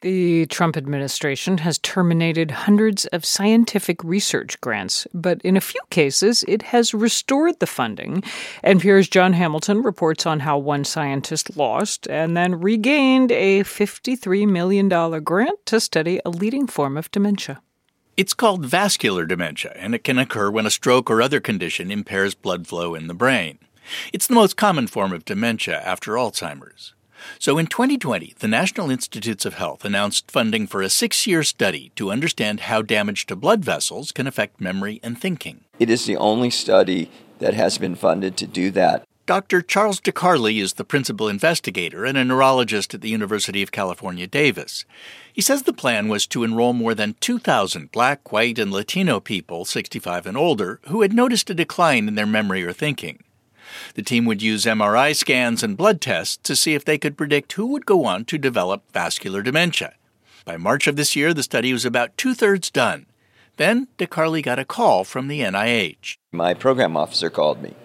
The Trump administration has terminated hundreds of scientific research grants, but in a few cases, it has restored the funding. NPR's Jon Hamilton reports on how one scientist lost and then regained a $53 million grant to study a leading form of dementia. It's called vascular dementia, and it can occur when a stroke or other condition impairs blood flow in the brain. It's the most common form of dementia after Alzheimer's. So in 2020, the National Institutes of Health announced funding for a 6-year study to understand how damage to blood vessels can affect memory and thinking. It is the only study that has been funded to do that. Dr. Charles DeCarli is the principal investigator and a neurologist at the University of California, Davis. He says the plan was to enroll more than 2,000 Black, white, and Latino people 65 and older who had noticed a decline in their memory or thinking. The team would use MRI scans and blood tests to see if they could predict who would go on to develop vascular dementia. By March of this year, the study was about two-thirds done. Then DeCarli got a call from the NIH. My program officer called me,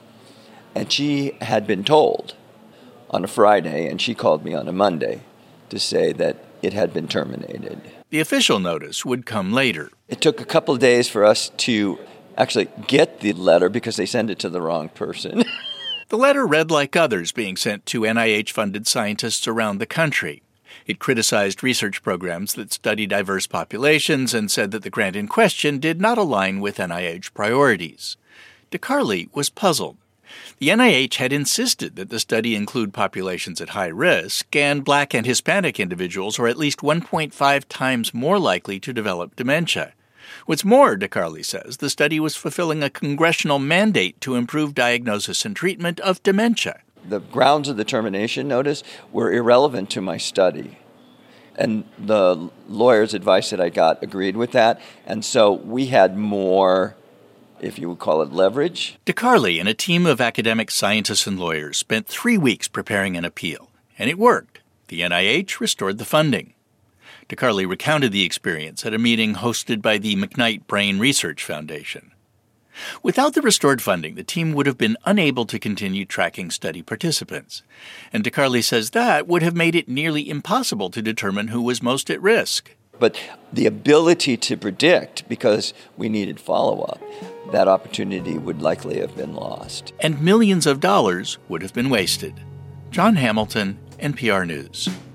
and she had been told on a Friday, and she called me on a Monday to say that it had been terminated. The official notice would come later. It took a couple of days for us to actually get the letter because they sent it to the wrong person. The letter read like others being sent to NIH-funded scientists around the country. It criticized research programs that study diverse populations and said that the grant in question did not align with NIH priorities. DeCarli was puzzled. The NIH had insisted that the study include populations at high risk, and Black and Hispanic individuals are at least 1.5 times more likely to develop dementia. What's more, DeCarli says, the study was fulfilling a congressional mandate to improve diagnosis and treatment of dementia. The grounds of the termination notice were irrelevant to my study. And the lawyer's advice that I got agreed with that. And so we had more, if you would call it, leverage. DeCarli and a team of academic scientists and lawyers spent 3 weeks preparing an appeal. And it worked. The NIH restored the funding. DeCarli recounted the experience at a meeting hosted by the McKnight Brain Research Foundation. Without the restored funding, the team would have been unable to continue tracking study participants. And DeCarli says that would have made it nearly impossible to determine who was most at risk. But the ability to predict, because we needed follow-up, that opportunity would likely have been lost. And millions of dollars would have been wasted. Jon Hamilton, NPR News.